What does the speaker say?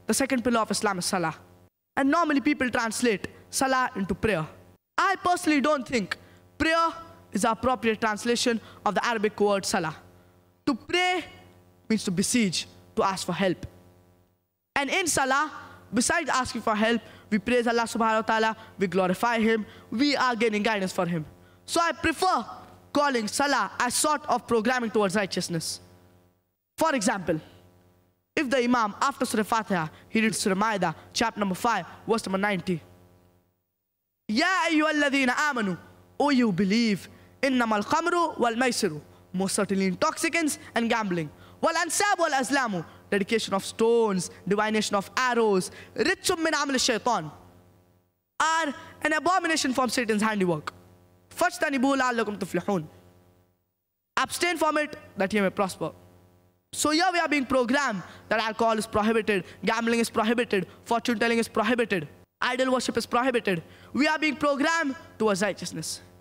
the second pillar of Islam is salah. And normally people translate salah into prayer. I personally don't think prayer is the appropriate translation of the Arabic word salah. To pray means to beseech, to ask for help. And in salah, besides asking for help, we praise Allah subhanahu wa ta'ala, we glorify Him, we are gaining guidance for Him. So I prefer calling salah as sort of programming towards righteousness. For example, if the Imam, after Surah Fatiha, he reads Surah Ma'idah, chapter number 5, verse number 90. Ya ayyuhalladhina amanu, O you believe, innamal khamru wal maisiru, most certainly intoxicants and gambling, wal ansab wal azlamu, dedication of stones, divination of arrows, rijsum min amal shaitan, are an abomination from Satan's handiwork. Fajtanibu la'allakum tuflihun. Abstain from it that ye may prosper. So here we are being programmed that alcohol is prohibited, gambling is prohibited, fortune telling is prohibited, idol worship is prohibited. We are being programmed towards righteousness.